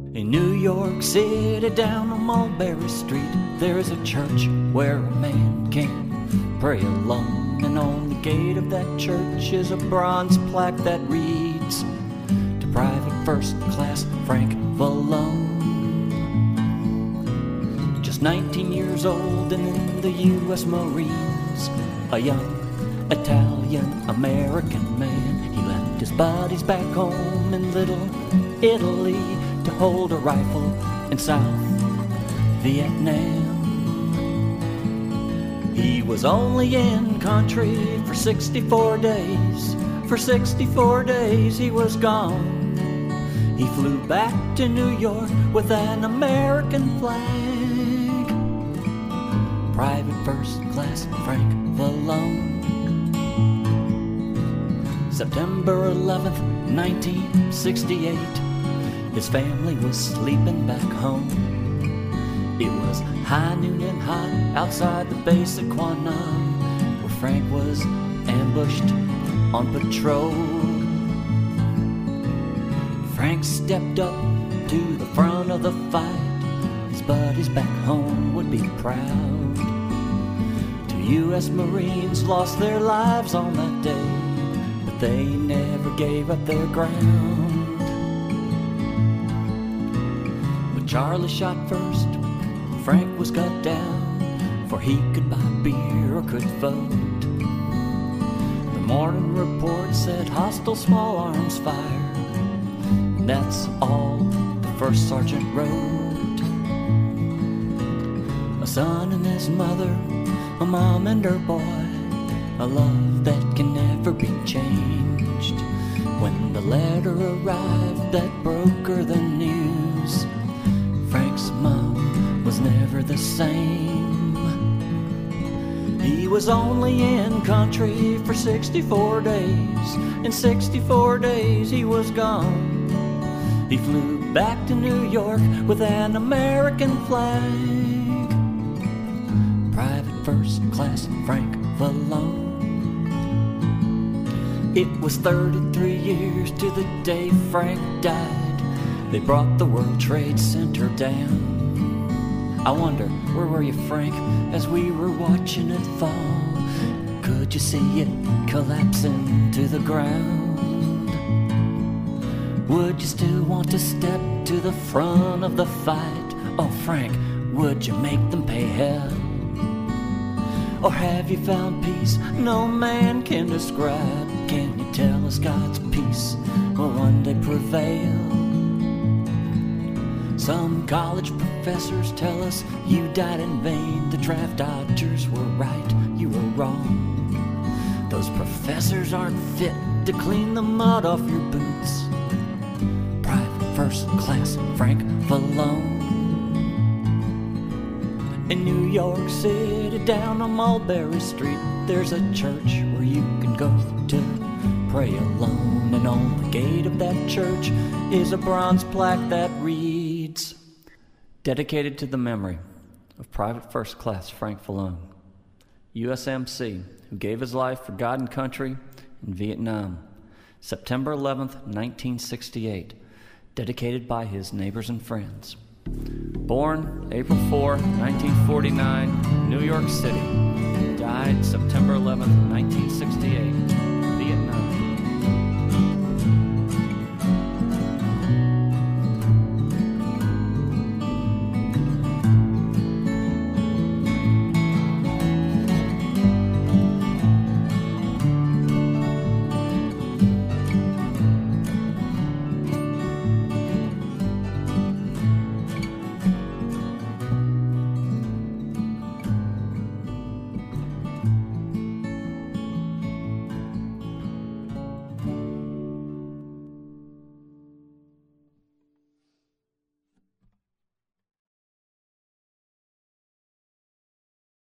In New York City, down on Mulberry Street, there is a church where a man can pray alone. And on the gate of that church is a bronze plaque that reads, "To Private First Class Frank Vallone." Just 19 years old and in the U.S. Marines, a young Italian-American man. He left his buddies back home in Little Italy to hold a rifle in South Vietnam. He was only in country for 64 days. For 64 days he was gone. He flew back to New York with an American flag. Private First Class Frank Vallone. September 11th, 1968. His family was sleeping back home. It was high noon and hot outside the base at Quan Nam, where Frank was ambushed on patrol. Frank stepped up to the front of the fight. His buddies back home would be proud. 2 U.S. Marines lost their lives on that day, but they never gave up their ground. Charlie shot first, Frank was cut down, for he could buy beer or could vote. The morning report said hostile small arms fire, and that's all the first sergeant wrote. A son and his mother, a mom and her boy, a love that can never be changed. When the letter arrived that broke her the news, Frank's mom was never the same. He was only in country for 64 days. In 64 days he was gone. He flew back to New York with an American flag. Private First Class Frank Vallone. It was 33 years to the day Frank died. They brought the World Trade Center down. I wonder, where were you, Frank, as we were watching it fall? Could you see it collapsing to the ground? Would you still want to step to the front of the fight? Oh, Frank, would you make them pay hell? Or have you found peace no man can describe? Can you tell us God's peace will one day prevail? Some college professors tell us you died in vain. The draft dodgers were right, you were wrong. Those professors aren't fit to clean the mud off your boots. Private First Class Frank Vallone. In New York City, down on Mulberry Street, there's a church where you can go to pray alone. And on the gate of that church is a bronze plaque that reads, "Dedicated to the memory of Private First Class Frank Vallone, USMC, who gave his life for God and country in Vietnam, September 11th, 1968, dedicated by his neighbors and friends. Born April 4, 1949, New York City. Died September 11th, 1968.